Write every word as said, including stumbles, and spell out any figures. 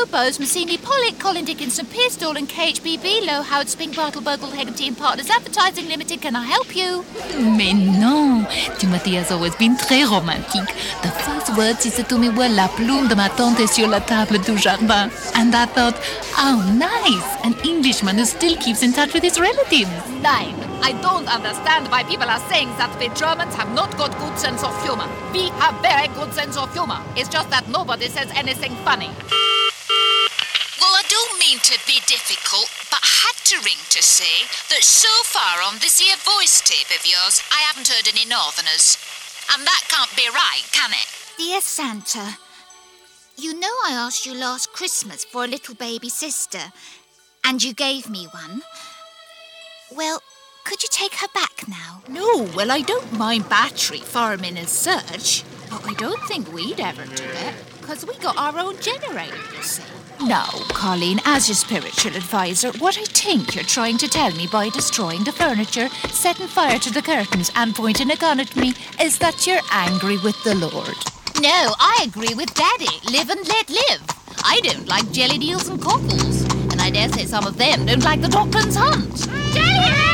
Bose, Massini, Pollock, Colin Dickinson, Pierce Dolan, K H B B, Low, Howard Spink, Bartle, Bogle, Hegarty and Partners Advertising Limited. Can I help you? Mais non, Timothy has always been très romantique. The first words he said to me were La plume de ma tante est sur la table du jardin. And I thought, oh, nice, an Englishman who still keeps in touch with his relatives. Nine. I don't understand why people are saying that we Germans have not got good sense of humour. We have very good sense of humour. It's just that nobody says anything funny. Well, I don't mean to be difficult, but I had to ring to say that so far on this here voice tape of yours, I haven't heard any Northerners. And that can't be right, can it? Dear Santa, you know I asked you last Christmas for a little baby sister, and you gave me one. Well, could you take her back now? No, well, I don't mind battery farming as such, but I don't think we'd ever do it, because we got our own generator, you see. Now, Colleen, as your spiritual advisor, what I think you're trying to tell me by destroying the furniture, setting fire to the curtains and pointing a gun at me is that you're angry with the Lord. No, I agree with Daddy. Live and let live. I don't like jelly deals and cockles, and I dare say some of them don't like the Docklands Hunt. Jelly!